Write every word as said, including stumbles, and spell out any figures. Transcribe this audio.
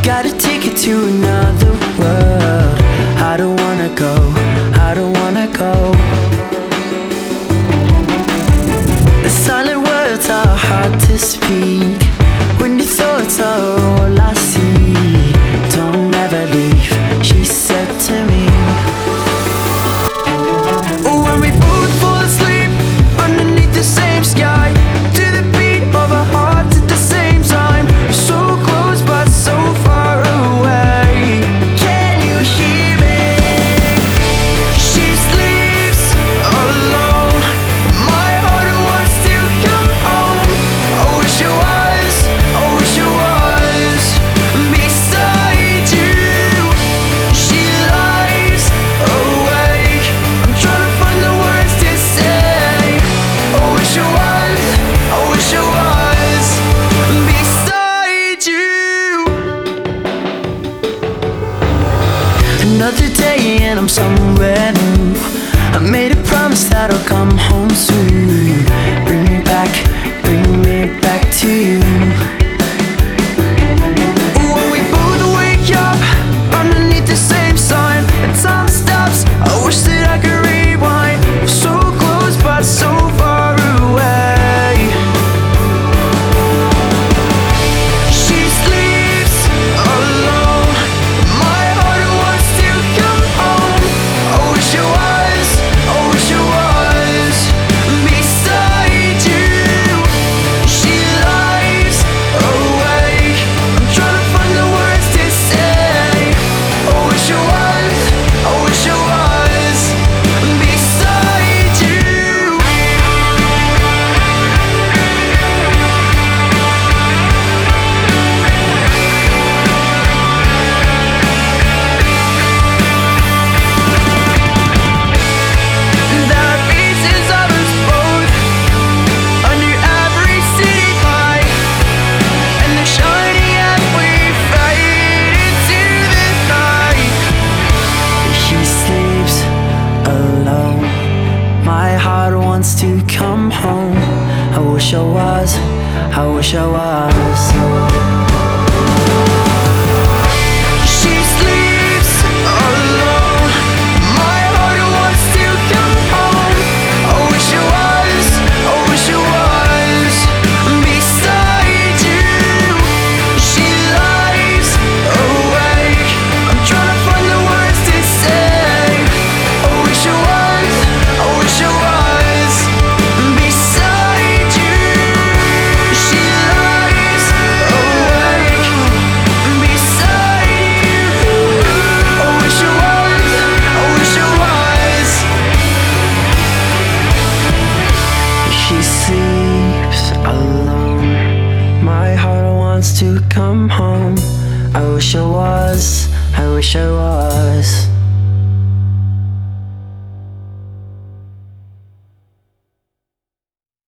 got a ticket to another world. I don't wanna go, I don't wanna go. The silent words are hard to speak when your thoughts are all I see. Don't ever leave, she said to me. When we both fall asleep underneath the same sky, to the beat of our hearts at the same time. So close but so far away. Can you hear me? She sleeps alone. My heart wants to come home. I wish it was, I wish it was beside you. She lies awake. I'm trying to find the words to say. I wish it was, I wish it was beside you. Another day and I'm somewhere new. I made a promise that I'll come home soon. Bring me back, bring me back to you. When we both wake up underneath the same sign, and time stops, I wish that I could rewind. So close but so far away. She sleeps alone. My heart wants to come home. I wish it was, I wish it was beside you. She lies awake. I'm trying to find the words to say. I wish it was, I wish it was beside you. There are pieces of us both under every city light, and they're shining as we fade into the night. She sleeps alone. My heart wants to come home. I wish I was, I wish I was. She sleeps alone. My heart wants to come home. I wish it was, I wish it was beside you. She lies awake. I'm trying to find the words to say. I wish it was, I wish it was beside you. She lies awake beside you. I wish it was, I wish it was. She sleeps alone. My heart wants to come home. I wish I was, I wish I was.